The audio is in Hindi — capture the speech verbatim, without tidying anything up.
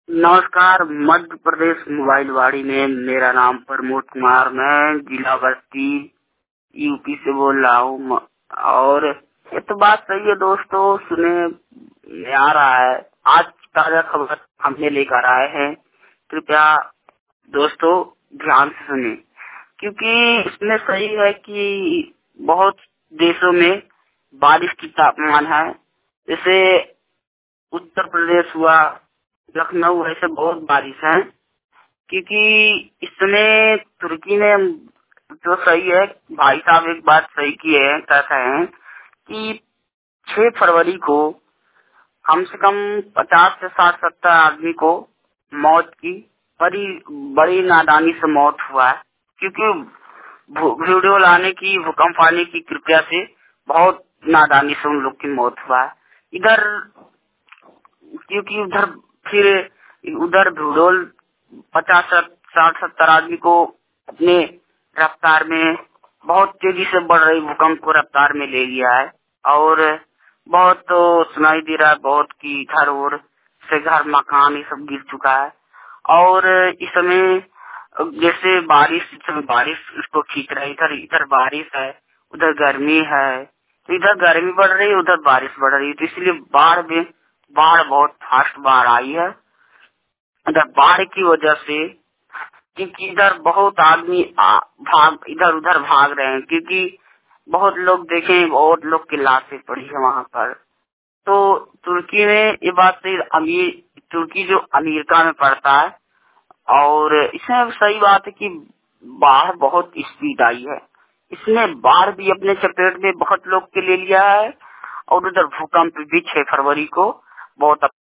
नमस्कार। मध्य प्रदेश मोबाइल वाड़ी में मेरा नाम प्रमोद कुमार, मैं जिला बस्ती यूपी से बोल रहा हूँ। और ये तो बात सही है दोस्तों, सुने में आ रहा है। आज ताजा खबर हमने लेकर आए हैं, कृपया दोस्तों ध्यान से सुने, क्योंकि इसमें सही है कि बहुत देशों में बारिश की तापमान है। जैसे उत्तर प्रदेश हुआ, लखनऊ, ऐसे बहुत बारिश है। क्योंकि इस समय तुर्की में जो सही है, भाई साहब एक बात सही किए हैं, कहते हैं कि छह फरवरी को कम से कम पचास से साठ सत्तर आदमी को मौत की बड़ी बड़ी नादानी से मौत हुआ है। क्योंकि वीडियो लाने की, भूकंप आने की कृपया से बहुत नादानी से उन लोग की मौत हुआ है। इधर क्योंकि उधर फिर उधर भूडोल पचास साठ सत्तर आदमी को अपने रफ्तार में, बहुत तेजी से बढ़ रही भूकंप को रफ्तार में ले लिया है। और बहुत तो सुनाई दे रहा है बहुत की घर और से घर मकान ये सब गिर चुका है। और इस समय जैसे बारिश, इस समय बारिश इसको खींच रहा है। इधर इधर बारिश है, उधर गर्मी है, तो इधर गर्मी बढ़ रही है, उधर बारिश बढ़ रही है, तो इसलिए बाढ़ में बाढ़ बहुत फास्ट बाढ़ आई है। इधर बाढ़ की वजह से, क्योंकि इधर बहुत आदमी भाग इधर उधर भाग रहे हैं, क्योंकि बहुत लोग देखें, बहुत लोग की लाशें पड़ी है वहाँ पर। तो तुर्की में ये बात सही, अमीर तुर्की जो अमेरिका में पड़ता है, और इसमें सही बात है कि बाढ़ बहुत स्पीड आई है। इसमें बाढ़ भी अपने चपेट में बहुत लोग के ले लिया है। और उधर भूकंप भी छह फरवरी को बहुत